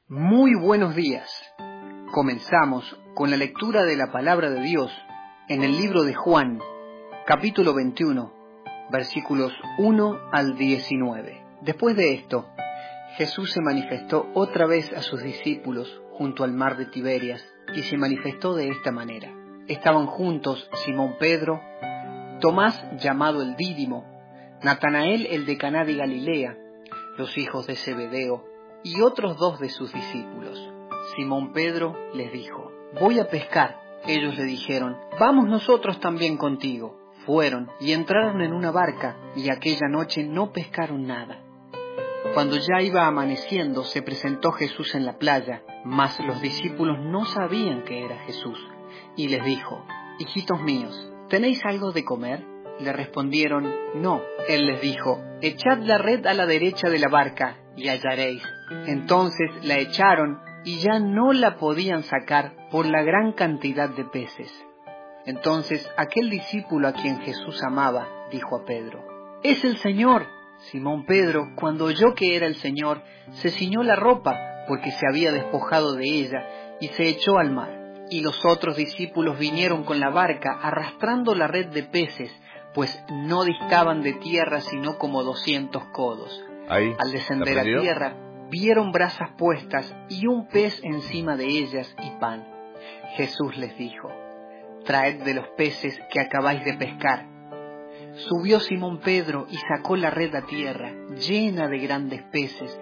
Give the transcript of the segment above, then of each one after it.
Muy buenos días. Comenzamos con la lectura de la palabra de Dios en el libro de Juan, capítulo 21, versículos 1 al 19. Después de esto, Jesús se manifestó otra vez a sus discípulos junto al mar de Tiberias y se manifestó de esta manera. Estaban juntos Simón Pedro, Tomás llamado el Dídimo, Natanael el de Caná de Galilea, los hijos de Zebedeo y otros dos de sus discípulos. Simón Pedro les dijo: «Voy a pescar». Ellos le dijeron: «Vamos nosotros también contigo». Fueron y entraron en una barca, y aquella noche no pescaron nada. Cuando ya iba amaneciendo, se presentó Jesús en la playa, mas los discípulos no sabían que era Jesús. Y les dijo: «Hijitos míos, ¿tenéis algo de comer?». Le respondieron: «No». Él les dijo: «Echad la red a la derecha de la barca, y hallaréis». Entonces la echaron, y ya no la podían sacar por la gran cantidad de peces. Entonces aquel discípulo a quien Jesús amaba, dijo a Pedro: «¡Es el Señor!». Simón Pedro, cuando oyó que era el Señor, se ciñó la ropa, porque se había despojado de ella, y se echó al mar. Y los otros discípulos vinieron con la barca, arrastrando la red de peces, pues no distaban de tierra sino como 200 codos. Al descender a tierra, vieron brasas puestas y un pez encima de ellas y pan. Jesús les dijo: «Traed de los peces que acabáis de pescar». Subió Simón Pedro y sacó la red a tierra, llena de grandes peces,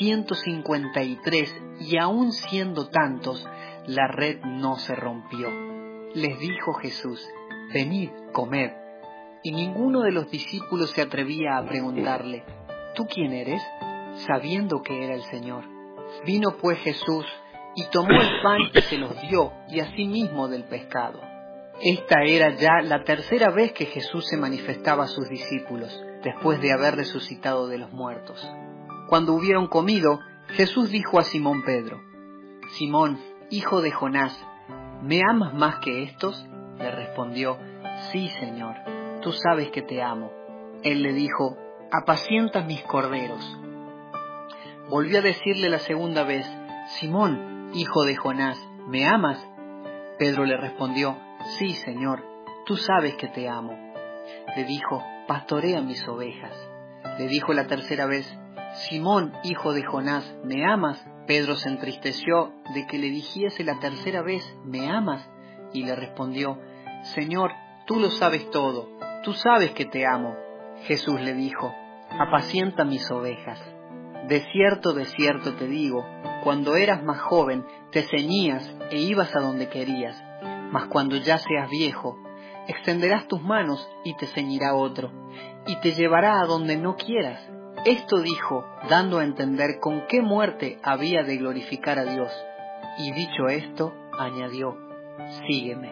153, y aun siendo tantos, la red no se rompió. Les dijo Jesús: «Venid, comed». Y ninguno de los discípulos se atrevía a preguntarle: «¿Tú quién eres?», sabiendo que era el Señor. Vino pues Jesús y tomó el pan y se los dio, y asimismo del pescado. Esta era ya la tercera vez que Jesús se manifestaba a sus discípulos, después de haber resucitado de los muertos. Cuando hubieron comido, Jesús dijo a Simón Pedro: «Simón, hijo de Jonás, ¿me amas más que estos?». Le respondió: «Sí, Señor, tú sabes que te amo». Él le dijo: «Apacienta mis corderos». Volvió a decirle la segunda vez: «Simón, hijo de Jonás, ¿me amas?». Pedro le respondió: «Sí, Señor, tú sabes que te amo». Le dijo: «Pastorea mis ovejas». Le dijo la tercera vez: «Simón, hijo de Jonás, ¿me amas?». Pedro se entristeció de que le dijese la tercera vez: «¿Me amas?». Y le respondió: «Señor, tú lo sabes todo, tú sabes que te amo». Jesús le dijo: «Apacienta mis ovejas». De cierto te digo, cuando eras más joven, te ceñías e ibas a donde querías. Mas cuando ya seas viejo, extenderás tus manos y te ceñirá otro, y te llevará a donde no quieras. Esto dijo, dando a entender con qué muerte había de glorificar a Dios. Y dicho esto, añadió: «Sígueme».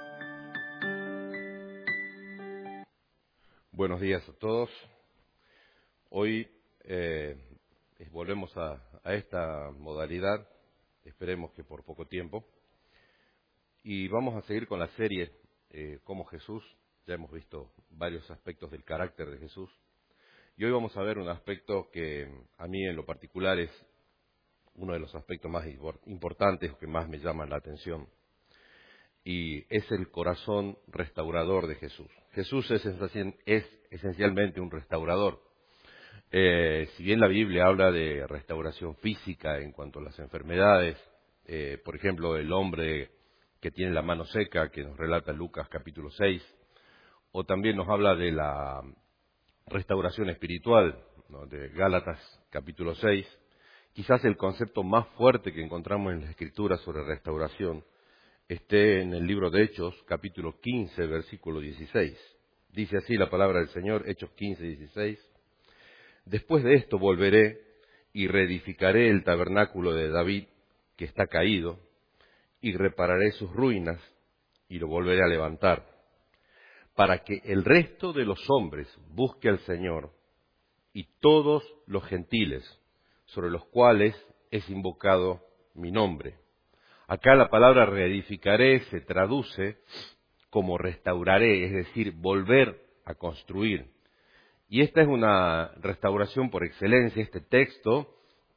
Buenos días a todos. Hoy volvemos a esta modalidad, esperemos que por poco tiempo, y vamos a seguir con la serie Como Jesús. Ya hemos visto varios aspectos del carácter de Jesús, y hoy vamos a ver un aspecto que a mí en lo particular es uno de los aspectos más importantes, que más me llaman la atención, y es el corazón restaurador de Jesús. Jesús es esencialmente un restaurador. Si bien la Biblia habla de restauración física en cuanto a las enfermedades, por ejemplo, el hombre que tiene la mano seca, que nos relata Lucas capítulo 6, o también nos habla de la restauración espiritual, ¿no?, de Gálatas capítulo 6, quizás el concepto más fuerte que encontramos en la Escritura sobre restauración esté en el libro de Hechos, capítulo 15, versículo 16. Dice así la palabra del Señor, Hechos 15, 16. «Después de esto volveré y reedificaré el tabernáculo de David, que está caído, y repararé sus ruinas, y lo volveré a levantar, para que el resto de los hombres busque al Señor, y todos los gentiles, sobre los cuales es invocado mi nombre». Acá la palabra reedificaré se traduce como restauraré, es decir, volver a construir. Y esta es una restauración por excelencia. Este texto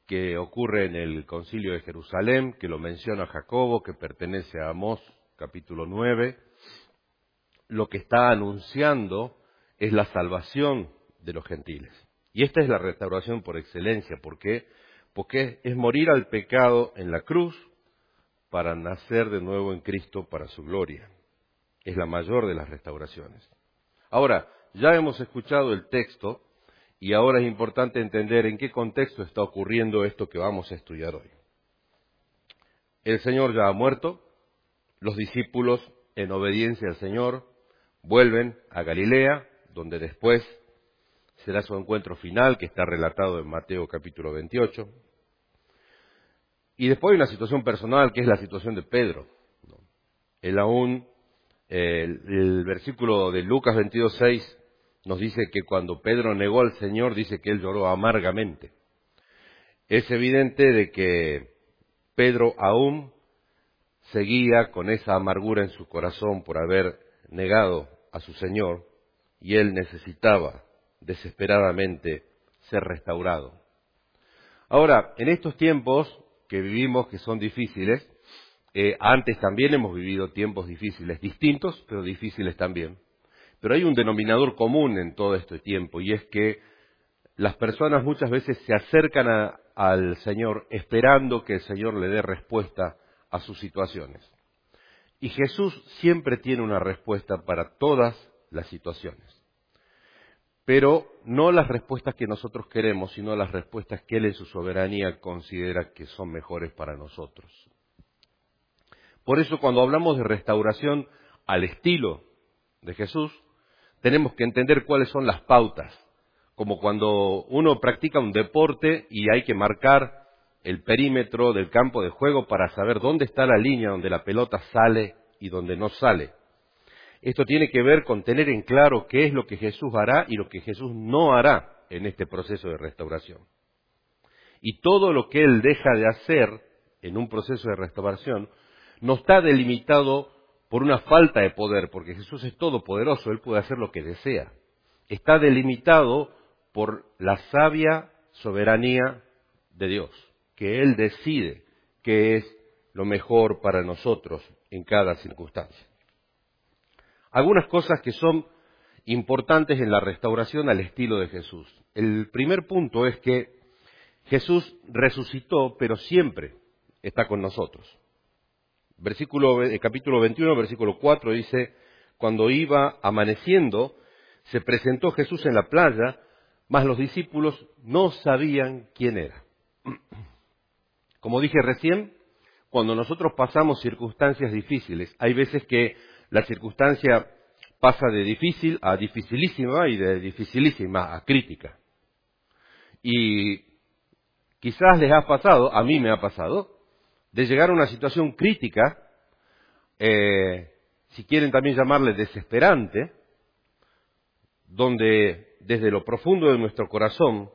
que ocurre en el Concilio de Jerusalén, que lo menciona Jacobo, que pertenece a Amós, capítulo 9, lo que está anunciando es la salvación de los gentiles. Y esta es la restauración por excelencia. ¿Por qué? Porque es morir al pecado en la cruz para nacer de nuevo en Cristo para su gloria. Es la mayor de las restauraciones. Ahora, ya hemos escuchado el texto y ahora es importante entender en qué contexto está ocurriendo esto que vamos a estudiar hoy. El Señor ya ha muerto, los discípulos, en obediencia al Señor, vuelven a Galilea, donde después será su encuentro final, que está relatado en Mateo capítulo 28. Y después hay una situación personal, que es la situación de Pedro. Él aún, el versículo de Lucas 22:6 nos dice que cuando Pedro negó al Señor, dice que él lloró amargamente. Es evidente de que Pedro aún seguía con esa amargura en su corazón por haber negado a su Señor, y él necesitaba desesperadamente ser restaurado. Ahora, en estos tiempos que vivimos, que son difíciles, antes también hemos vivido tiempos difíciles, distintos, pero difíciles también. Pero hay un denominador común en todo este tiempo, y es que las personas muchas veces se acercan al Señor esperando que el Señor le dé respuesta a sus situaciones. Y Jesús siempre tiene una respuesta para todas las situaciones. Pero no las respuestas que nosotros queremos, sino las respuestas que Él en su soberanía considera que son mejores para nosotros. Por eso cuando hablamos de restauración al estilo de Jesús, tenemos que entender cuáles son las pautas. Como cuando uno practica un deporte y hay que marcar el perímetro del campo de juego para saber dónde está la línea donde la pelota sale y donde no sale. Esto tiene que ver con tener en claro qué es lo que Jesús hará y lo que Jesús no hará en este proceso de restauración. Y todo lo que Él deja de hacer en un proceso de restauración no está delimitado por una falta de poder, porque Jesús es todopoderoso, Él puede hacer lo que desea. Está delimitado por la sabia soberanía de Dios, que Él decide qué es lo mejor para nosotros en cada circunstancia. Algunas cosas que son importantes en la restauración al estilo de Jesús. El primer punto es que Jesús resucitó, pero siempre está con nosotros. Capítulo 21, versículo 4 dice, cuando iba amaneciendo, se presentó Jesús en la playa, mas los discípulos no sabían quién era. Como dije recién, cuando nosotros pasamos circunstancias difíciles, hay veces que la circunstancia pasa de difícil a dificilísima y de dificilísima a crítica. Y quizás les ha pasado, a mí me ha pasado, de llegar a una situación crítica, si quieren también llamarle desesperante, donde desde lo profundo de nuestro corazón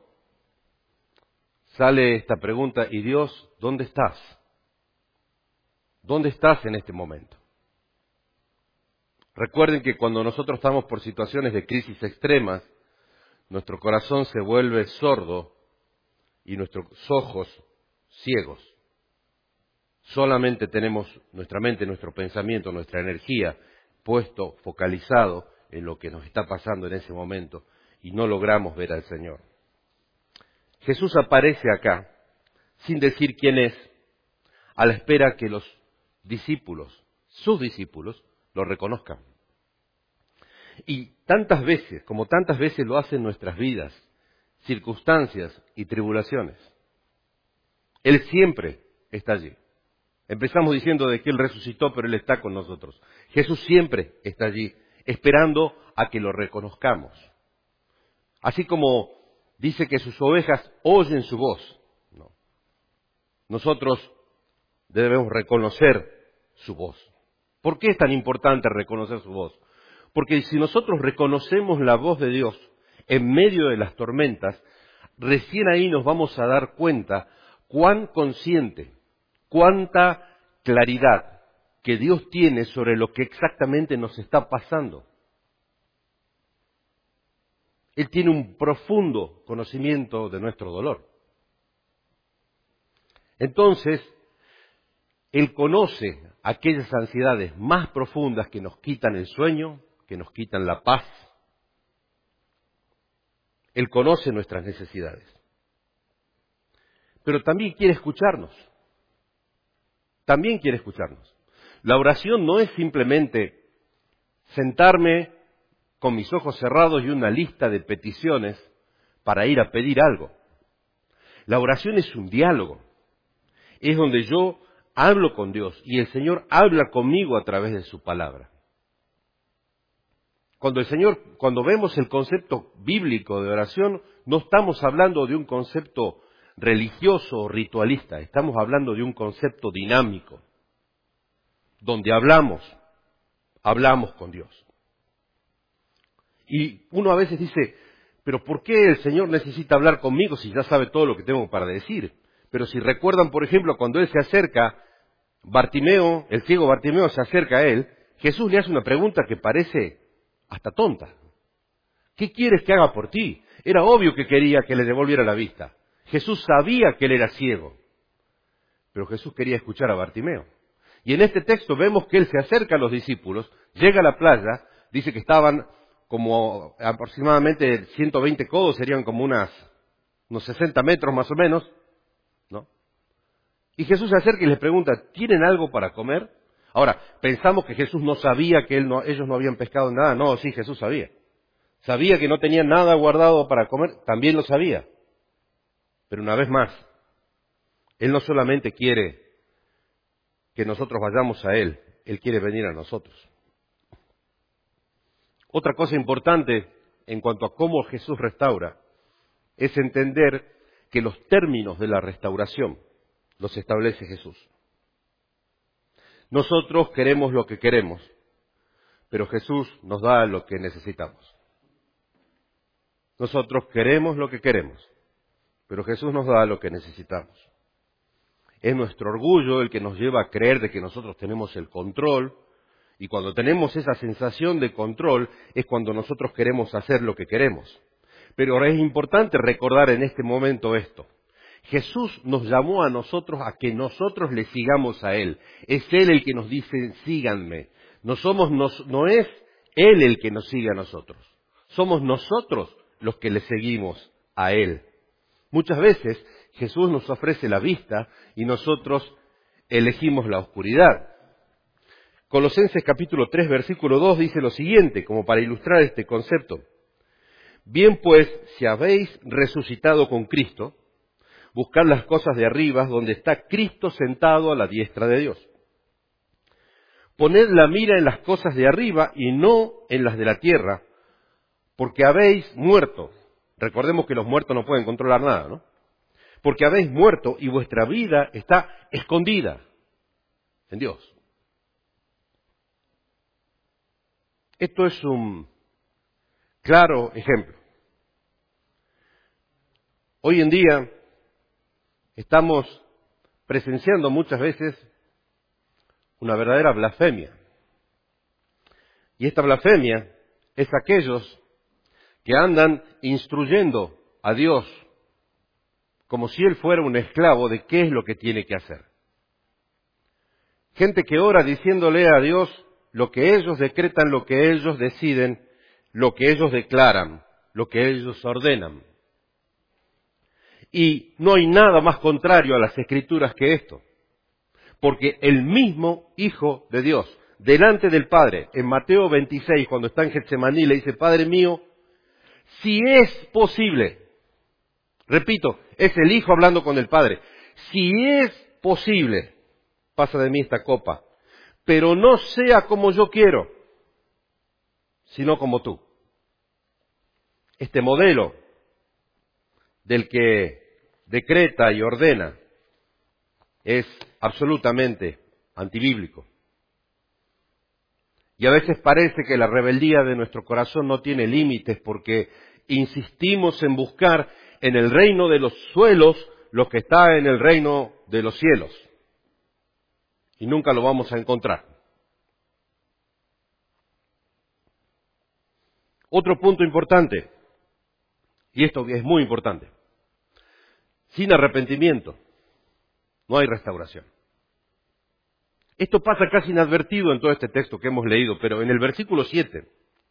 sale esta pregunta, ¿y Dios, dónde estás? ¿Dónde estás en este momento? Recuerden que cuando nosotros estamos por situaciones de crisis extremas, nuestro corazón se vuelve sordo y nuestros ojos ciegos. Solamente tenemos nuestra mente, nuestro pensamiento, nuestra energía puesto, focalizado en lo que nos está pasando en ese momento y no logramos ver al Señor. Jesús aparece acá sin decir quién es, a la espera que los discípulos, sus discípulos, lo reconozcan. Y tantas veces, como tantas veces lo hacen nuestras vidas, circunstancias y tribulaciones, Él siempre está allí. Empezamos diciendo de que Él resucitó, pero Él está con nosotros. Jesús siempre está allí, esperando a que lo reconozcamos. Así como dice que sus ovejas oyen su voz, ¿no? Nosotros debemos reconocer su voz. ¿Por qué es tan importante reconocer su voz? Porque si nosotros reconocemos la voz de Dios en medio de las tormentas, recién ahí nos vamos a dar cuenta cuán consciente, cuánta claridad que Dios tiene sobre lo que exactamente nos está pasando. Él tiene un profundo conocimiento de nuestro dolor. Entonces, Él conoce aquellas ansiedades más profundas que nos quitan el sueño, que nos quitan la paz. Él conoce nuestras necesidades. Pero también quiere escucharnos. También quiere escucharnos. La oración no es simplemente sentarme con mis ojos cerrados y una lista de peticiones para ir a pedir algo. La oración es un diálogo. Es donde yo hablo con Dios y el Señor habla conmigo a través de su palabra. Cuando vemos el concepto bíblico de oración, no estamos hablando de un concepto religioso o ritualista, estamos hablando de un concepto dinámico, donde hablamos con Dios. Y uno a veces dice, pero ¿por qué el Señor necesita hablar conmigo si ya sabe todo lo que tengo para decir? Pero si recuerdan, por ejemplo, cuando Él se acerca, Bartimeo, el ciego Bartimeo se acerca a Él, Jesús le hace una pregunta que parece hasta tonta. ¿Qué quieres que haga por ti? Era obvio que quería que le devolviera la vista. Jesús sabía que él era ciego, pero Jesús quería escuchar a Bartimeo. Y en este texto vemos que Él se acerca a los discípulos, llega a la playa, dice que estaban como aproximadamente 120 codos, serían como unos 60 metros más o menos, ¿no? Y Jesús se acerca y les pregunta, ¿tienen algo para comer? Ahora, pensamos que Jesús no sabía que ellos no habían pescado nada. No, sí, Jesús sabía. Sabía que no tenían nada guardado para comer, también lo sabía. Pero una vez más, Él no solamente quiere que nosotros vayamos a Él, Él quiere venir a nosotros. Otra cosa importante en cuanto a cómo Jesús restaura es entender que los términos de la restauración los establece Jesús. Nosotros queremos lo que queremos, pero Jesús nos da lo que necesitamos. Nosotros queremos lo que queremos, pero Jesús nos da lo que necesitamos. Es nuestro orgullo el que nos lleva a creer de que nosotros tenemos el control, y cuando tenemos esa sensación de control es cuando nosotros queremos hacer lo que queremos. Pero ahora es importante recordar en este momento esto. Jesús nos llamó a nosotros a que nosotros le sigamos a Él. Es Él el que nos dice, síganme. No es Él el que nos sigue a nosotros. Somos nosotros los que le seguimos a Él. Muchas veces Jesús nos ofrece la vista y nosotros elegimos la oscuridad. Colosenses capítulo 3, versículo 2 dice lo siguiente, como para ilustrar este concepto. Bien pues, si habéis resucitado con Cristo, buscad las cosas de arriba, donde está Cristo sentado a la diestra de Dios. Poned la mira en las cosas de arriba y no en las de la tierra, porque habéis muerto. Recordemos que los muertos no pueden controlar nada, ¿no? Porque habéis muerto y vuestra vida está escondida en Dios. Esto es un claro ejemplo. Hoy en día estamos presenciando muchas veces una verdadera blasfemia. Y esta blasfemia es aquellos que andan instruyendo a Dios como si Él fuera un esclavo de qué es lo que tiene que hacer. Gente que ora diciéndole a Dios lo que ellos decretan, lo que ellos deciden, lo que ellos declaran, lo que ellos ordenan. Y no hay nada más contrario a las Escrituras que esto. Porque el mismo Hijo de Dios, delante del Padre, en Mateo 26, cuando está en Getsemaní, le dice, Padre mío, si es posible, repito, es el Hijo hablando con el Padre, si es posible, pasa de mí esta copa, pero no sea como yo quiero, sino como tú. Este modelo del que decreta y ordena es absolutamente antibíblico. Y a veces parece que la rebeldía de nuestro corazón no tiene límites porque insistimos en buscar en el reino de los suelos lo que está en el reino de los cielos. Y nunca lo vamos a encontrar. Otro punto importante, y esto es muy importante, sin arrepentimiento no hay restauración. Esto pasa casi inadvertido en todo este texto que hemos leído, pero en el versículo 7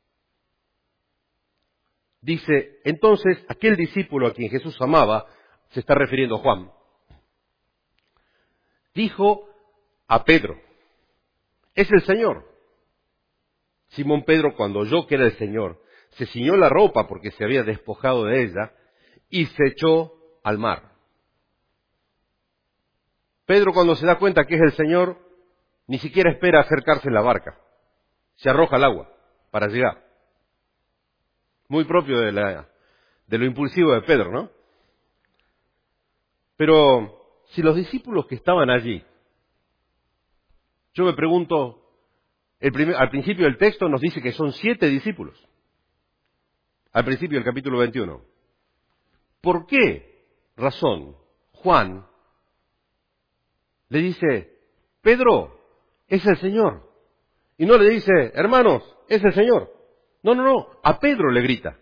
dice, entonces aquel discípulo a quien Jesús amaba, se está refiriendo a Juan, dijo a Pedro, es el Señor. Simón Pedro, cuando oyó que era el Señor, se ciñó la ropa porque se había despojado de ella y se echó al mar. Pedro, cuando se da cuenta que es el Señor, ni siquiera espera acercarse en la barca. Se arroja al agua para llegar. Muy propio de lo impulsivo de Pedro, ¿no? Pero si los discípulos que estaban allí, yo me pregunto, al principio del texto nos dice que son 7 discípulos. Al principio del capítulo 21. ¿Por qué razón Juan le dice, Pedro, es el Señor? Y no le dice, hermanos, es el Señor. No, a Pedro le grita.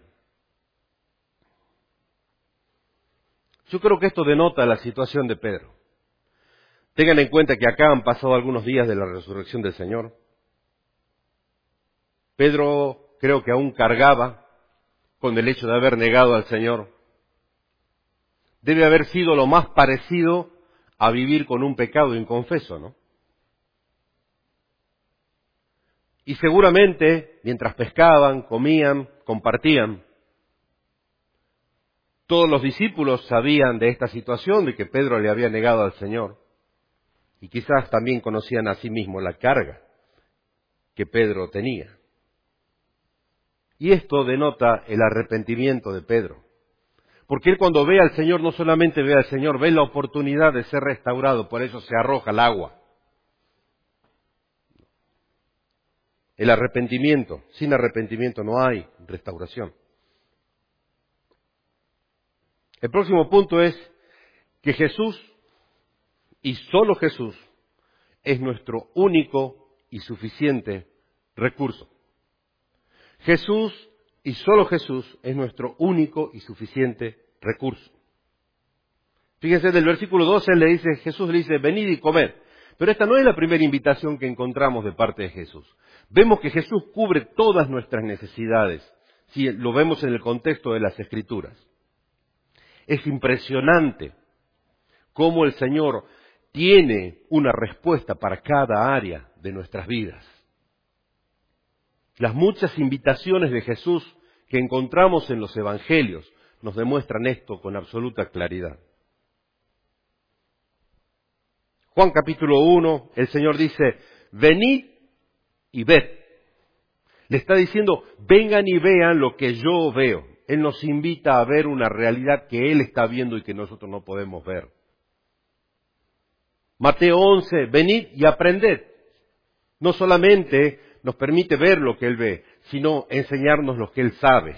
Yo creo que esto denota la situación de Pedro. Tengan en cuenta que acá han pasado algunos días de la resurrección del Señor. Pedro creo que aún cargaba con el hecho de haber negado al Señor. Debe haber sido lo más parecido a vivir con un pecado inconfeso, ¿no? Y seguramente, mientras pescaban, comían, compartían, todos los discípulos sabían de esta situación, de que Pedro le había negado al Señor. Y quizás también conocían a sí mismo la carga que Pedro tenía. Y esto denota el arrepentimiento de Pedro. Porque él cuando ve al Señor, no solamente ve al Señor, ve la oportunidad de ser restaurado, por eso se arroja al agua. El arrepentimiento, sin arrepentimiento no hay restauración. El próximo punto es que Jesús, y solo Jesús, es nuestro único y suficiente recurso. Jesús y solo Jesús es nuestro único y suficiente recurso. Fíjense, del versículo 12 Jesús le dice, venid y comed. Pero esta no es la primera invitación que encontramos de parte de Jesús. Vemos que Jesús cubre todas nuestras necesidades, si lo vemos en el contexto de las Escrituras. Es impresionante cómo el Señor tiene una respuesta para cada área de nuestras vidas. Las muchas invitaciones de Jesús que encontramos en los Evangelios nos demuestran esto con absoluta claridad. Juan capítulo 1, el Señor dice, venid y ved. Le está diciendo, vengan y vean lo que yo veo. Él nos invita a ver una realidad que Él está viendo y que nosotros no podemos ver. Mateo 11, venid y aprended. No solamente nos permite ver lo que Él ve, sino enseñarnos lo que Él sabe.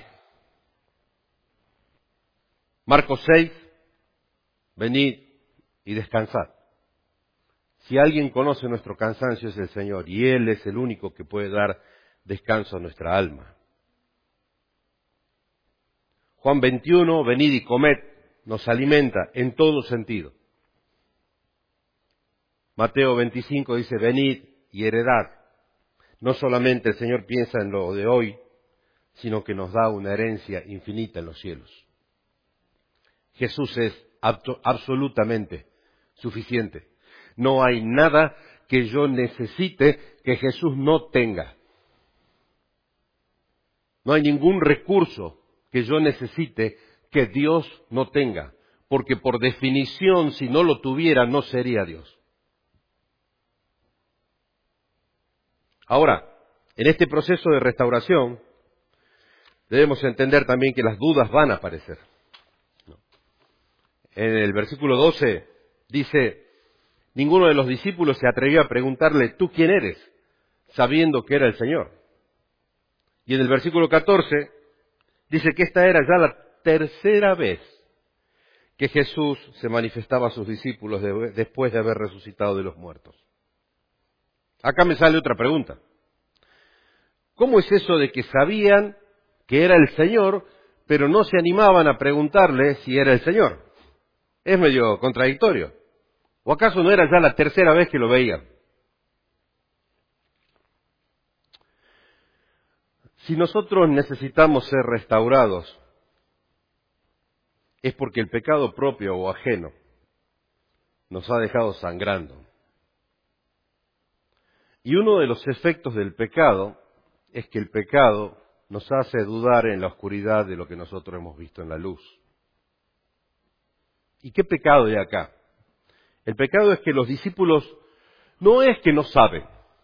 Marcos 6, venid y descansad. Si alguien conoce nuestro cansancio es el Señor, y Él es el único que puede dar descanso a nuestra alma. Juan 21, venid y comed, nos alimenta en todo sentido. Mateo 25 dice, venid y heredad. No solamente el Señor piensa en lo de hoy, sino que nos da una herencia infinita en los cielos. Jesús es absolutamente suficiente. No hay nada que yo necesite que Jesús no tenga. No hay ningún recurso que yo necesite que Dios no tenga, porque por definición, si no lo tuviera, no sería Dios. Ahora, en este proceso de restauración, debemos entender también que las dudas van a aparecer. En el versículo 12 dice, ninguno de los discípulos se atrevió a preguntarle, ¿tú quién eres?, sabiendo que era el Señor. Y en el versículo 14 dice que esta era ya la tercera vez que Jesús se manifestaba a sus discípulos después de haber resucitado de los muertos. Acá me sale otra pregunta. ¿Cómo es eso de que sabían que era el Señor, pero no se animaban a preguntarle si era el Señor? Es medio contradictorio. ¿O acaso no era ya la tercera vez que lo veían? Si nosotros necesitamos ser restaurados, es porque el pecado propio o ajeno nos ha dejado sangrando. Y uno de los efectos del pecado es que el pecado nos hace dudar en la oscuridad de lo que nosotros hemos visto en la luz. ¿Y qué pecado hay acá? El pecado es que los discípulos no es que no saben.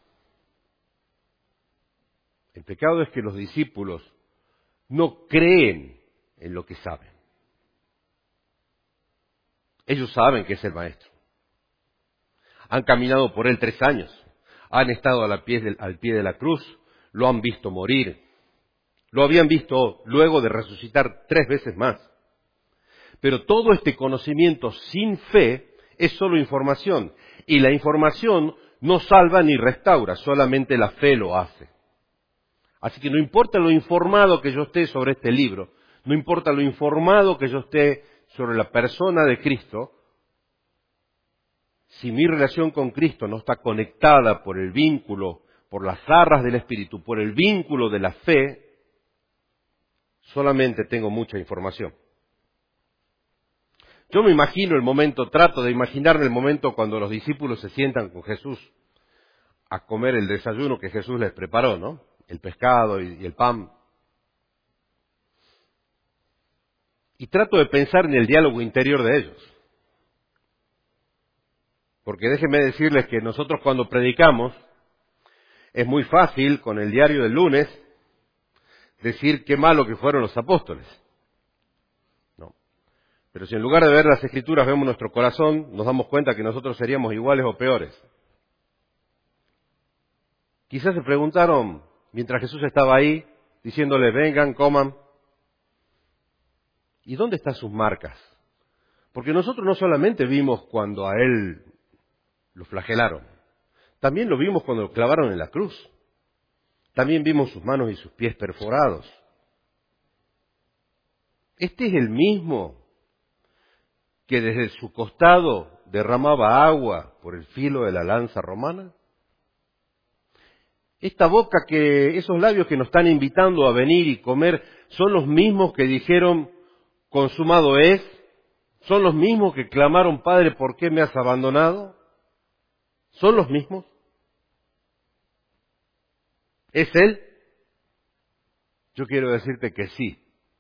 El pecado es que los discípulos no creen en lo que saben. Ellos saben que es el Maestro. Han caminado por él 3 años. Han estado al pie de la cruz. Lo han visto morir. Lo habían visto luego de resucitar 3 veces más. Pero todo este conocimiento sin fe es solo información. Y la información no salva ni restaura, solamente la fe lo hace. Así que no importa lo informado que yo esté sobre este libro, no importa lo informado que yo esté sobre la persona de Cristo, si mi relación con Cristo no está conectada por el vínculo, por las arras del Espíritu, por el vínculo de la fe, solamente tengo mucha información. Yo me imagino el momento, trato de imaginarme el momento cuando los discípulos se sientan con Jesús a comer el desayuno que Jesús les preparó, ¿no? El pescado y el pan. Y trato de pensar en el diálogo interior de ellos. Porque déjenme decirles que nosotros cuando predicamos, es muy fácil con el diario del lunes decir qué malo que fueron los apóstoles. No. Pero si en lugar de ver las Escrituras vemos nuestro corazón, nos damos cuenta que nosotros seríamos iguales o peores. Quizás se preguntaron, mientras Jesús estaba ahí, diciéndole, vengan, coman, ¿y dónde están sus marcas? Porque nosotros no solamente vimos cuando a él lo flagelaron, también lo vimos cuando lo clavaron en la cruz. También vimos sus manos y sus pies perforados. Este es el mismo que desde su costado derramaba agua por el filo de la lanza romana. Esta boca esos labios que nos están invitando a venir y comer, son los mismos que dijeron, consumado es. Son los mismos que clamaron, Padre, ¿por qué me has abandonado? ¿Son los mismos? ¿Es Él? Yo quiero decirte que sí.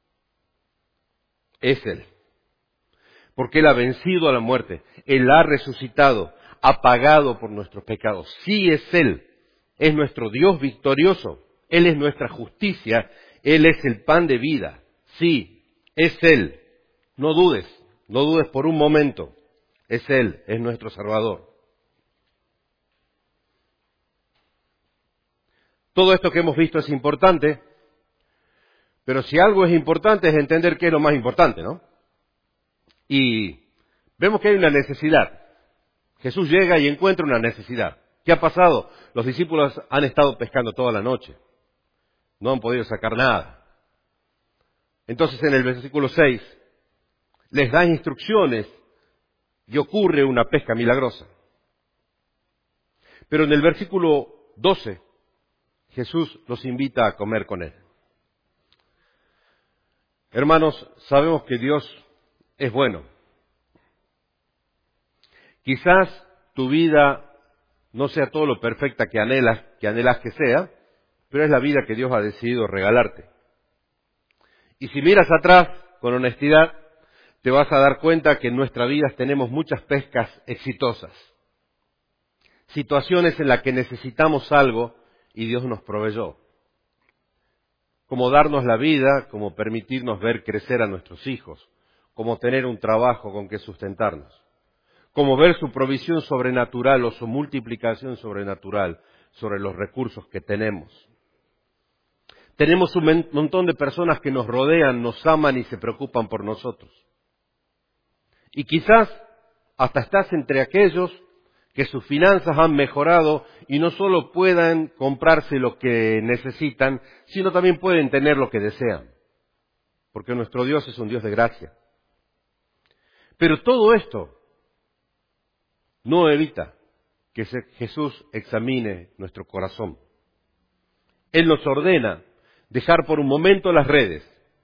Es Él. Porque Él ha vencido a la muerte. Él ha resucitado, ha pagado por nuestros pecados. Sí es Él. Es nuestro Dios victorioso. Él es nuestra justicia. Él es el pan de vida. Sí, es Él. No dudes por un momento. Es Él, es nuestro Salvador. Todo esto que hemos visto es importante, pero si algo es importante es entender qué es lo más importante, ¿no? Y vemos que hay una necesidad. Jesús llega y encuentra una necesidad. ¿Qué ha pasado? Los discípulos han estado pescando toda la noche. No han podido sacar nada. Entonces en el versículo 6 les da instrucciones y ocurre una pesca milagrosa. Pero en el versículo 12 Jesús los invita a comer con Él. Hermanos, sabemos que Dios es bueno. Quizás tu vida no sea todo lo perfecta que anhelas que sea, pero es la vida que Dios ha decidido regalarte. Y si miras atrás con honestidad, te vas a dar cuenta que en nuestra vida tenemos muchas pescas exitosas. Situaciones en las que necesitamos algo y Dios nos proveyó. Como darnos la vida, como permitirnos ver crecer a nuestros hijos, como tener un trabajo con que sustentarnos, como ver su provisión sobrenatural o su multiplicación sobrenatural sobre los recursos que tenemos. Tenemos un montón de personas que nos rodean, nos aman y se preocupan por nosotros. Y quizás hasta estás entre aquellos que sus finanzas han mejorado y no solo puedan comprarse lo que necesitan, sino también pueden tener lo que desean. Porque nuestro Dios es un Dios de gracia. Pero todo esto no evita que Jesús examine nuestro corazón. Él nos ordena dejar por un momento las redes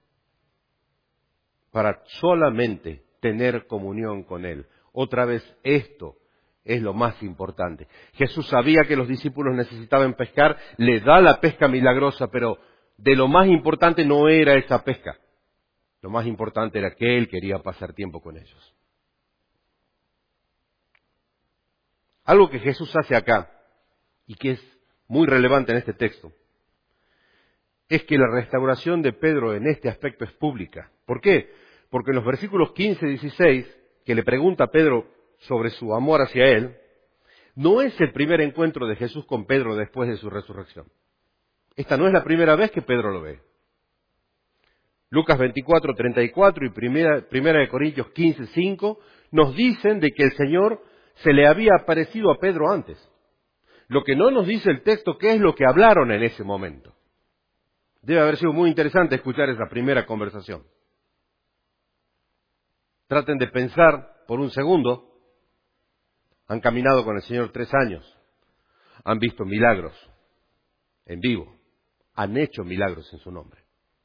para solamente tener comunión con Él. Otra vez, esto es lo más importante. Jesús sabía que los discípulos necesitaban pescar, le da la pesca milagrosa, pero de lo más importante no era esa pesca. Lo más importante era que Él quería pasar tiempo con ellos. Algo que Jesús hace acá, y que es muy relevante en este texto, es que la restauración de Pedro en este aspecto es pública. ¿Por qué? Porque en los versículos 15 y 16, que le pregunta a Pedro sobre su amor hacia él, no es el primer encuentro de Jesús con Pedro después de su resurrección. Esta no es la primera vez que Pedro lo ve. Lucas 24:34 y primera de Corintios 15:5 nos dicen de que el Señor se le había aparecido a Pedro antes. Lo que no nos dice el texto, qué es lo que hablaron en ese momento. Debe haber sido muy interesante escuchar esa primera conversación. Traten de pensar por un segundo. Han caminado con el Señor 3 años. Han visto milagros en vivo. Han hecho milagros en su nombre.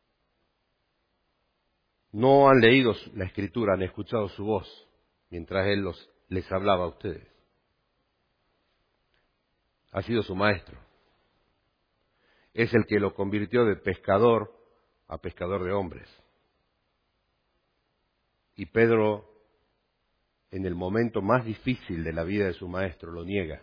No han leído la Escritura, han escuchado su voz mientras Él les hablaba a ustedes. Ha sido su maestro. Es el que lo convirtió de pescador a pescador de hombres. Y Pedro, en el momento más difícil de la vida de su maestro, lo niega.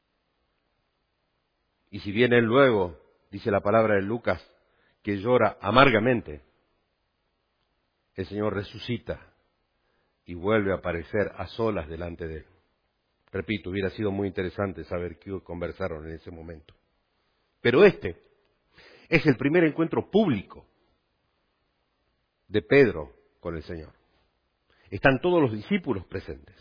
Y si bien él luego, dice la palabra de Lucas, que llora amargamente, el Señor resucita y vuelve a aparecer a solas delante de él. Repito, hubiera sido muy interesante saber qué conversaron en ese momento. Pero este es el primer encuentro público de Pedro con el Señor. Están todos los discípulos presentes.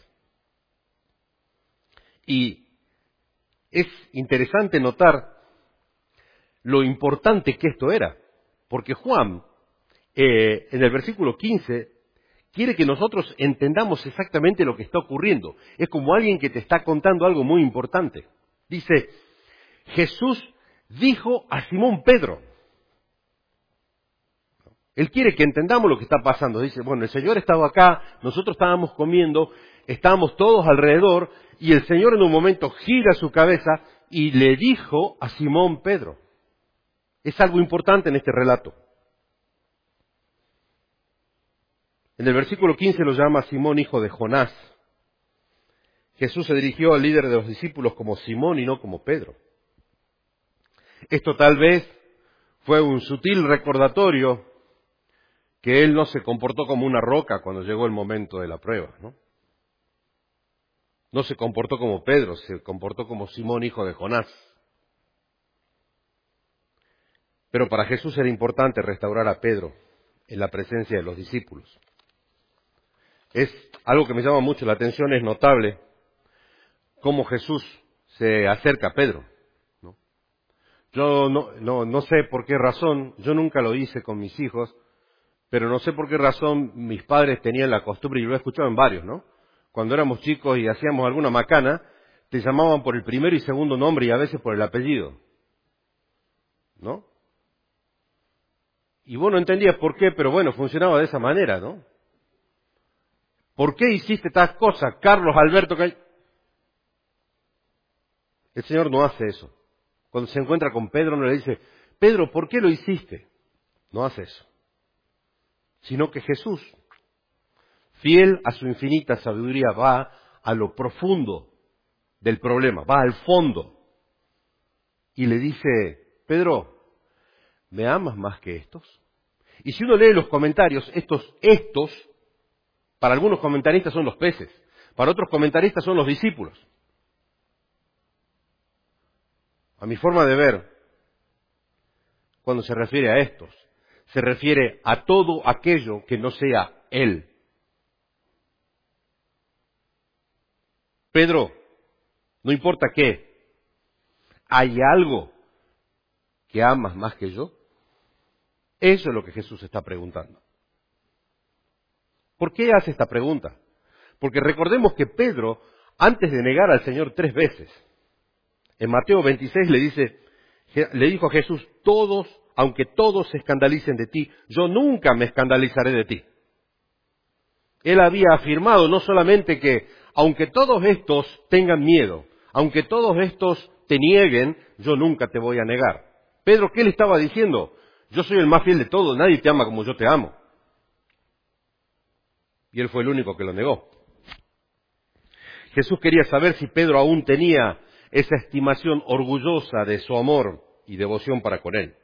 Y es interesante notar lo importante que esto era, porque Juan, en el versículo 15, quiere que nosotros entendamos exactamente lo que está ocurriendo. Es como alguien que te está contando algo muy importante. Dice, Jesús dijo a Simón Pedro. Él quiere que entendamos lo que está pasando. Dice, bueno, el Señor estaba acá, nosotros estábamos comiendo, estábamos todos alrededor, y el Señor en un momento gira su cabeza y le dijo a Simón Pedro. Es algo importante en este relato. En el versículo 15 lo llama Simón, hijo de Jonás. Jesús se dirigió al líder de los discípulos como Simón y no como Pedro. Esto tal vez fue un sutil recordatorio que él no se comportó como una roca cuando llegó el momento de la prueba, ¿no? No se comportó como Pedro, se comportó como Simón, hijo de Jonás. Pero para Jesús era importante restaurar a Pedro en la presencia de los discípulos. Es algo que me llama mucho la atención, es notable cómo Jesús se acerca a Pedro, ¿no? Yo no sé por qué razón, yo nunca lo hice con mis hijos, pero no sé por qué razón mis padres tenían la costumbre, y lo he escuchado en varios, ¿no? Cuando éramos chicos y hacíamos alguna macana, te llamaban por el primero y segundo nombre y a veces por el apellido, ¿no? Y vos no entendías por qué, pero bueno, funcionaba de esa manera, ¿no? ¿Por qué hiciste tal cosa, Carlos Alberto? El Señor no hace eso. Cuando se encuentra con Pedro no le dice, Pedro, ¿por qué lo hiciste? No hace eso. Sino que Jesús, fiel a su infinita sabiduría, va a lo profundo del problema, va al fondo y le dice, Pedro, ¿me amas más que estos? Y si uno lee los comentarios, estos, para algunos comentaristas son los peces, para otros comentaristas son los discípulos. A mi forma de ver, cuando se refiere a estos, se refiere a todo aquello que no sea Él. Pedro, no importa qué, ¿hay algo que amas más que yo? Eso es lo que Jesús está preguntando. ¿Por qué hace esta pregunta? Porque recordemos que Pedro antes de negar al Señor 3 veces. En Mateo 26 le dijo a Jesús, aunque todos se escandalicen de ti, yo nunca me escandalizaré de ti. Él había afirmado no solamente que, aunque todos estos tengan miedo, aunque todos estos te nieguen, yo nunca te voy a negar. Pedro, ¿qué le estaba diciendo? Yo soy el más fiel de todos, nadie te ama como yo te amo. Y él fue el único que lo negó. Jesús quería saber si Pedro aún tenía esa estimación orgullosa de su amor y devoción para con él.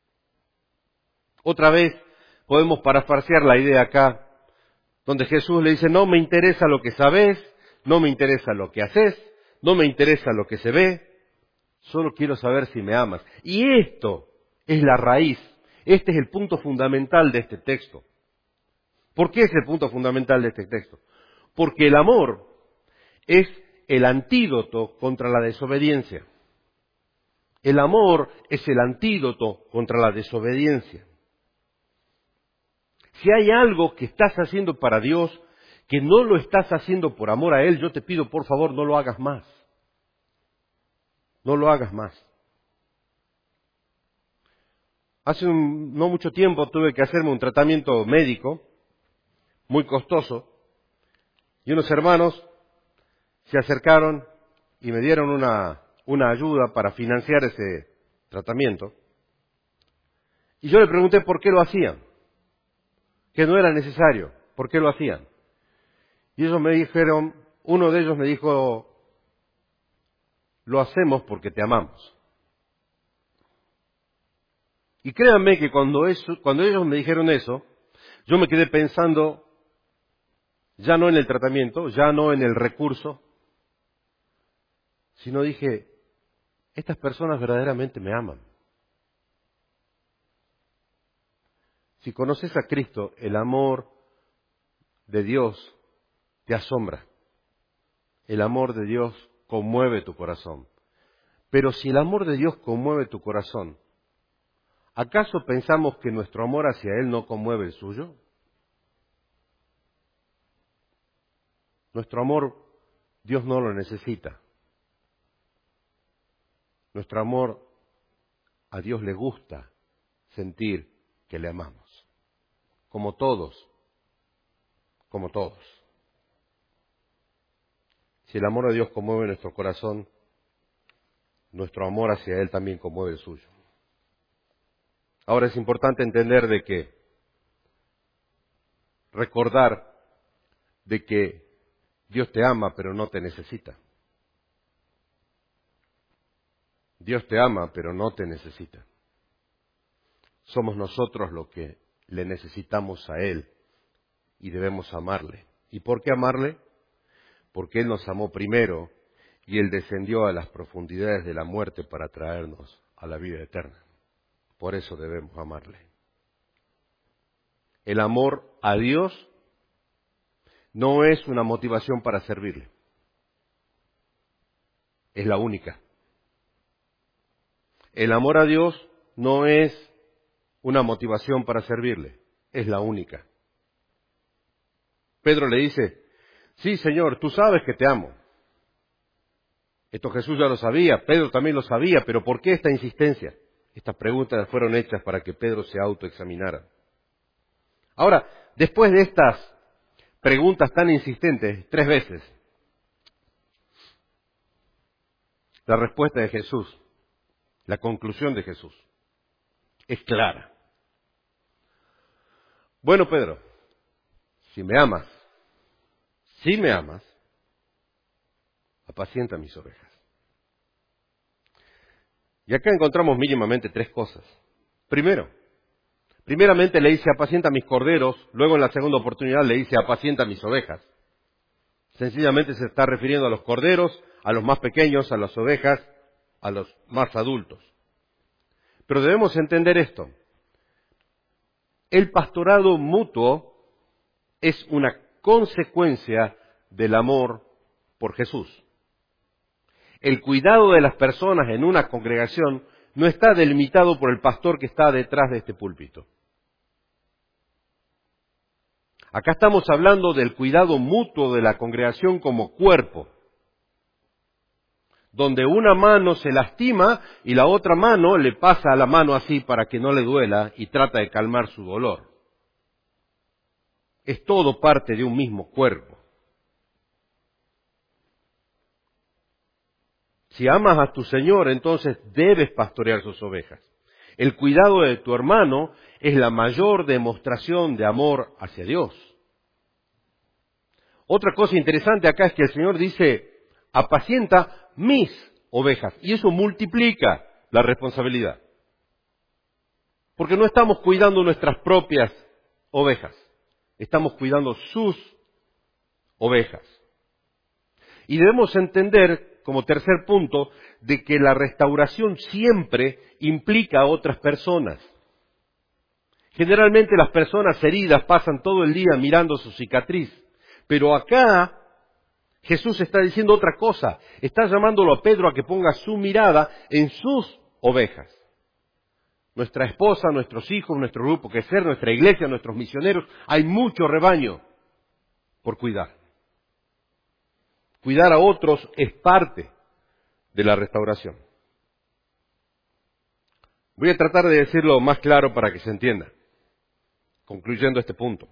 Otra vez podemos parafrasear la idea acá, donde Jesús le dice, no me interesa lo que sabes, no me interesa lo que haces, no me interesa lo que se ve, solo quiero saber si me amas. Y esto es la raíz, este es el punto fundamental de este texto. ¿Por qué es el punto fundamental de este texto? Porque el amor es el antídoto contra la desobediencia. El amor es el antídoto contra la desobediencia. Si hay algo que estás haciendo para Dios, que no lo estás haciendo por amor a Él, yo te pido por favor no lo hagas más. No lo hagas más. Hace no mucho tiempo tuve que hacerme un tratamiento médico, muy costoso, y unos hermanos se acercaron y me dieron una ayuda para financiar ese tratamiento. Y yo le pregunté por qué lo hacían, que no era necesario, por qué lo hacían. Y ellos me dijeron, uno de ellos me dijo, lo hacemos porque te amamos. Y créanme que cuando ellos me dijeron eso, yo me quedé pensando, ya no en el tratamiento, ya no en el recurso, sino dije, estas personas verdaderamente me aman. Si conoces a Cristo, el amor de Dios te asombra. El amor de Dios conmueve tu corazón. Pero si el amor de Dios conmueve tu corazón, ¿acaso pensamos que nuestro amor hacia Él no conmueve el suyo? Nuestro amor, Dios no lo necesita. Nuestro amor, a Dios le gusta sentir que le amamos. Como todos. Si el amor de Dios conmueve nuestro corazón, nuestro amor hacia Él también conmueve el suyo. Ahora es importante entender recordar de que Dios te ama, pero no te necesita. Dios te ama, pero no te necesita. Somos nosotros los que le necesitamos a Él y debemos amarle. ¿Y por qué amarle? Porque Él nos amó primero y Él descendió a las profundidades de la muerte para traernos a la vida eterna. Por eso debemos amarle. El amor a Dios no es una motivación para servirle. Es la única. El amor a Dios no es una motivación para servirle. Es la única. Pedro le dice, sí, Señor, tú sabes que te amo. Esto Jesús ya lo sabía, Pedro también lo sabía, pero ¿por qué esta insistencia? Estas preguntas fueron hechas para que Pedro se autoexaminara. Ahora, después de estas preguntas tan insistentes, 3 veces, la respuesta de Jesús, la conclusión de Jesús, es clara. Bueno, Pedro, si me amas, apacienta mis ovejas. Y acá encontramos mínimamente 3 cosas. Primeramente le dice, apacienta mis corderos, luego en la segunda oportunidad le dice, apacienta mis ovejas. Sencillamente se está refiriendo a los corderos, a los más pequeños, a las ovejas, a los más adultos. Pero debemos entender esto. El pastorado mutuo es una consecuencia del amor por Jesús. El cuidado de las personas en una congregación no está delimitado por el pastor que está detrás de este púlpito. Acá estamos hablando del cuidado mutuo de la congregación como cuerpo. donde una mano se lastima y la otra mano le pasa a la mano así para que no le duela y trata de calmar su dolor. Es todo parte de un mismo cuerpo. Si amas a tu Señor, entonces debes pastorear sus ovejas. El cuidado de tu hermano es la mayor demostración de amor hacia Dios. Otra cosa interesante acá es que el Señor dice, apacienta mis ovejas. Y eso multiplica la responsabilidad. Porque no estamos cuidando nuestras propias ovejas. Estamos cuidando sus ovejas. Y debemos entender, como tercer punto, de que la restauración siempre implica a otras personas. Generalmente las personas heridas pasan todo el día mirando su cicatriz. Pero acá Jesús está diciendo otra cosa. Está llamándolo a Pedro a que ponga su mirada en sus ovejas. Nuestra esposa, nuestros hijos, nuestro grupo que ser, nuestra iglesia, nuestros misioneros. Hay mucho rebaño por cuidar. Cuidar a otros es parte de la restauración. Voy a tratar de decirlo más claro para que se entienda, concluyendo este punto.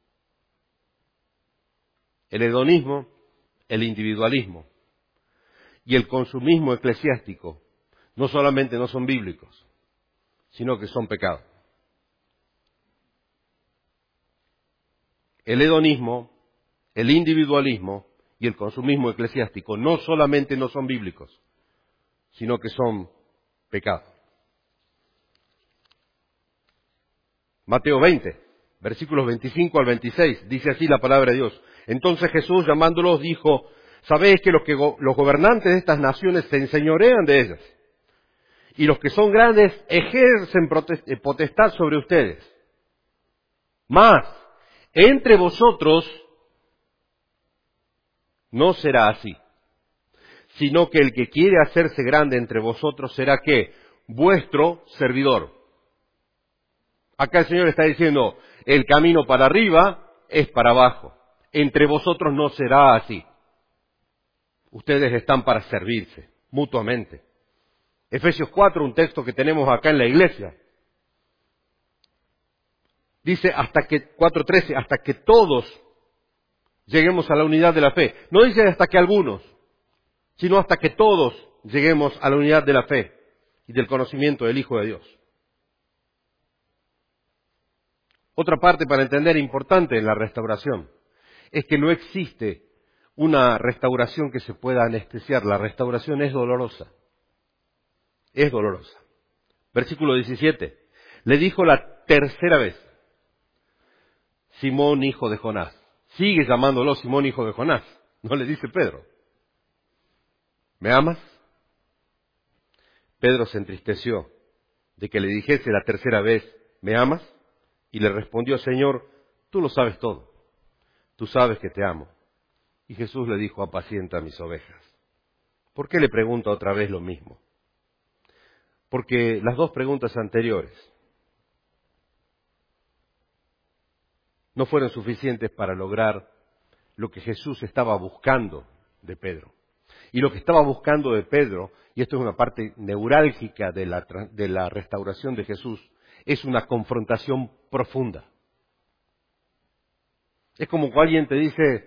El hedonismo, el individualismo y el consumismo eclesiástico no solamente no son bíblicos, sino que son pecados. El hedonismo, el individualismo y el consumismo eclesiástico no solamente no son bíblicos, sino que son pecados. Mateo 20, versículos 25 al 26, dice así la palabra de Dios. Entonces Jesús, llamándolos, dijo, sabéis que los gobernantes de estas naciones se enseñorean de ellas, y los que son grandes ejercen potestad sobre ustedes. Mas, entre vosotros no será así, sino que el que quiere hacerse grande entre vosotros será ¿qué? Vuestro servidor. Acá el Señor está diciendo, el camino para arriba es para abajo. Entre vosotros no será así. Ustedes están para servirse mutuamente. Efesios 4, un texto que tenemos acá en la iglesia. Dice 4:13, hasta que todos lleguemos a la unidad de la fe. No dice hasta que algunos, sino hasta que todos lleguemos a la unidad de la fe y del conocimiento del Hijo de Dios. Otra parte para entender importante en la restauración es que no existe una restauración que se pueda anestesiar. La restauración es dolorosa. Es dolorosa. Versículo 17. Le dijo la tercera vez, Simón, hijo de Jonás. Sigue llamándolo Simón, hijo de Jonás. No le dice Pedro. ¿Me amas? Pedro se entristeció de que le dijese la tercera vez, ¿me amas? Y le respondió, Señor, tú lo sabes todo. Tú sabes que te amo. Y Jesús le dijo, apacienta mis ovejas. ¿Por qué le pregunta otra vez lo mismo? Porque las dos preguntas anteriores no fueron suficientes para lograr lo que Jesús estaba buscando de Pedro. Y lo que estaba buscando de Pedro, y esto es una parte neurálgica de la restauración de Jesús, es una confrontación profunda. Es como cuando alguien te dice,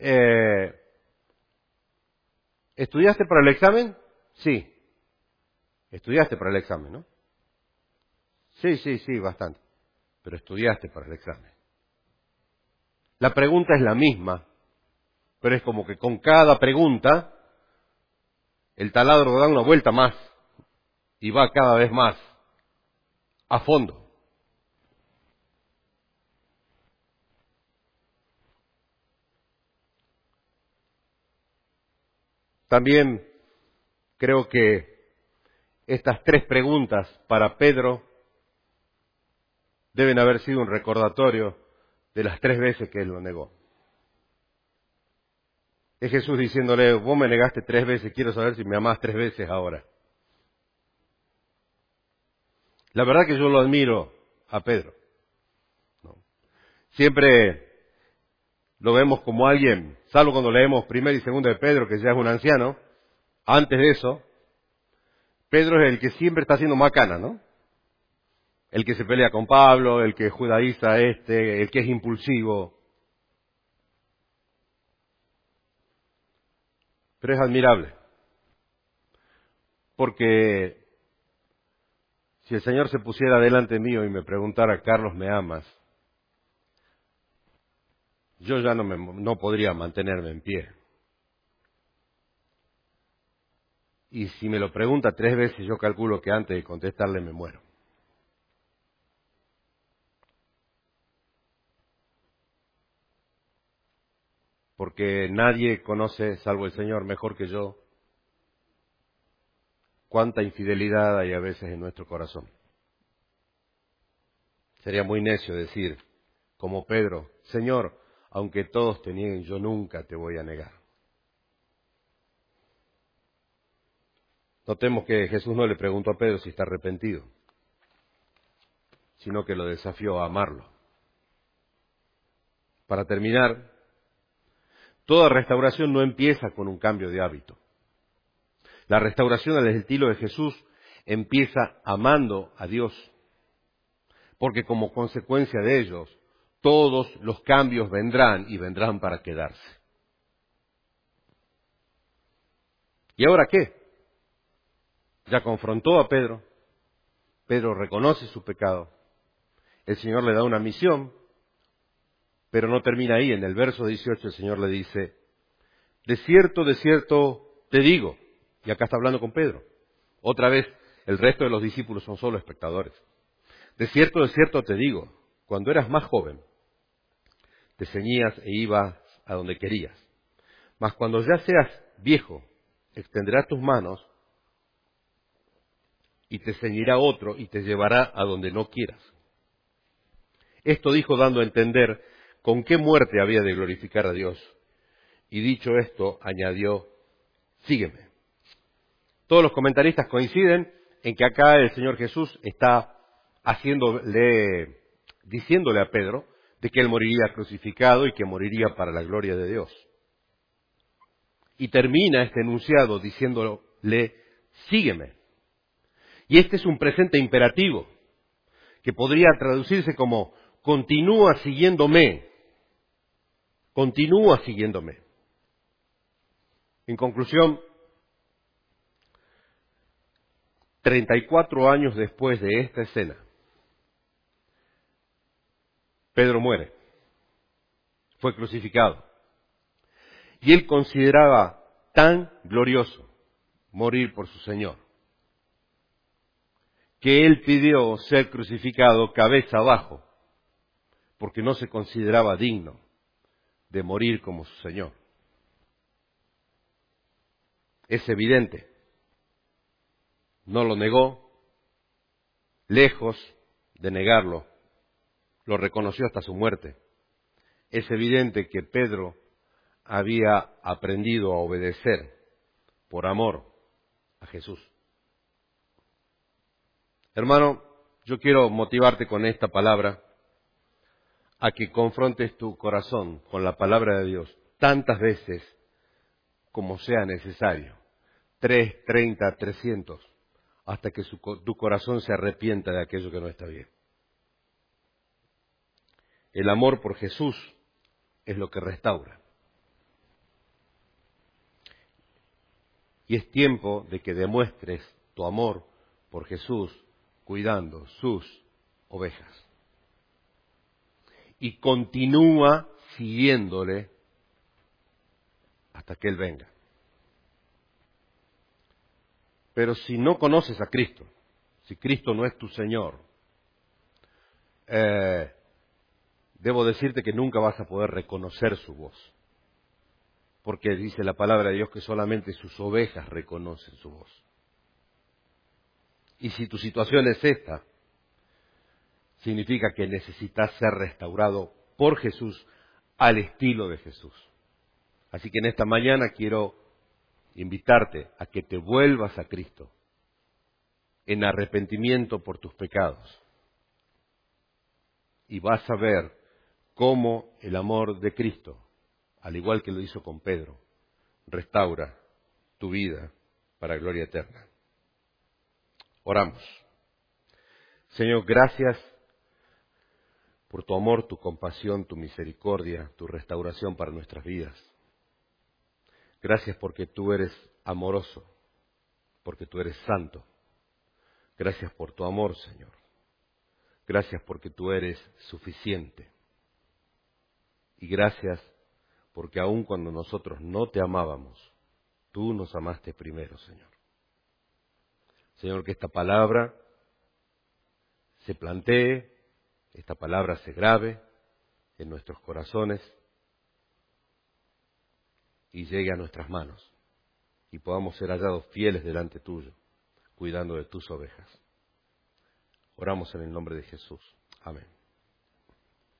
¿estudiaste para el examen? Sí. Estudiaste para el examen, ¿no? Sí, bastante. Pero estudiaste para el examen. La pregunta es la misma, pero es como que con cada pregunta el taladro da una vuelta más y va cada vez más a fondo. También creo que estas tres preguntas para Pedro deben haber sido un recordatorio de las 3 veces que él lo negó. Es Jesús diciéndole, vos me negaste 3 veces, quiero saber si me amás 3 veces ahora. La verdad que yo lo admiro a Pedro. ¿No? Siempre lo vemos como alguien, salvo cuando leemos 1 y 2 de Pedro, que ya es un anciano, Antes de eso, Pedro es el que siempre está haciendo macana, ¿no? El que se pelea con Pablo, el que judaiza el que es impulsivo. Pero es admirable, porque si el Señor se pusiera delante mío y me preguntara, Carlos, ¿me amas? Yo ya no podría mantenerme en pie. Y si me lo pregunta 3 veces, yo calculo que antes de contestarle me muero. Porque nadie conoce, salvo el Señor, mejor que yo, cuánta infidelidad hay a veces en nuestro corazón. Sería muy necio decir, como Pedro, Señor, aunque todos te nieguen, yo nunca te voy a negar. Notemos que Jesús no le preguntó a Pedro si está arrepentido, sino que lo desafió a amarlo. Para terminar, toda restauración no empieza con un cambio de hábito. La restauración al estilo de Jesús empieza amando a Dios, porque como consecuencia de ellos, todos los cambios vendrán y vendrán para quedarse. ¿Y ahora qué? Ya confrontó a Pedro, Pedro reconoce su pecado, el Señor le da una misión, pero no termina ahí. En el verso 18 el Señor le dice, de cierto te digo, y acá está hablando con Pedro. Otra vez, el resto de los discípulos son solo espectadores. De cierto te digo, cuando eras más joven, te ceñías e ibas a donde querías. Mas cuando ya seas viejo, extenderás tus manos y te ceñirá otro y te llevará a donde no quieras. Esto dijo dando a entender con qué muerte había de glorificar a Dios. Y dicho esto, añadió, sígueme. Todos los comentaristas coinciden en que acá el Señor Jesús está diciéndole a Pedro de que él moriría crucificado y que moriría para la gloria de Dios. Y termina este enunciado diciéndole, sígueme. Y este es un presente imperativo, que podría traducirse como, continúa siguiéndome. Continúa siguiéndome. En conclusión, 34 años después de esta escena, Pedro muere, fue crucificado. Y él consideraba tan glorioso morir por su Señor, que él pidió ser crucificado cabeza abajo, porque no se consideraba digno de morir como su Señor. Es evidente, no lo negó, lejos de negarlo, lo reconoció hasta su muerte. Es evidente que Pedro había aprendido a obedecer por amor a Jesús. Hermano, yo quiero motivarte con esta palabra a que confrontes tu corazón con la palabra de Dios tantas veces como sea necesario. 3, 30, 300, hasta que tu corazón se arrepienta de aquello que no está bien. El amor por Jesús es lo que restaura. Y es tiempo de que demuestres tu amor por Jesús cuidando sus ovejas. Y continúa siguiéndole hasta que Él venga. Pero si no conoces a Cristo, si Cristo no es tu Señor, debo decirte que nunca vas a poder reconocer su voz. Porque dice la palabra de Dios que solamente sus ovejas reconocen su voz. Y si tu situación es esta, significa que necesitas ser restaurado por Jesús al estilo de Jesús. Así que en esta mañana quiero invitarte a que te vuelvas a Cristo en arrepentimiento por tus pecados. Y vas a ver cómo el amor de Cristo, al igual que lo hizo con Pedro, restaura tu vida para gloria eterna. Oramos. Señor, gracias por tu amor, tu compasión, tu misericordia, tu restauración para nuestras vidas. Gracias porque tú eres amoroso, porque tú eres santo. Gracias por tu amor, Señor. Gracias porque tú eres suficiente. Y gracias porque aun cuando nosotros no te amábamos, tú nos amaste primero, Señor. Señor, que esta palabra se plantee, esta palabra se grabe en nuestros corazones y llegue a nuestras manos y podamos ser hallados fieles delante tuyo, cuidando de tus ovejas. Oramos en el nombre de Jesús. Amén.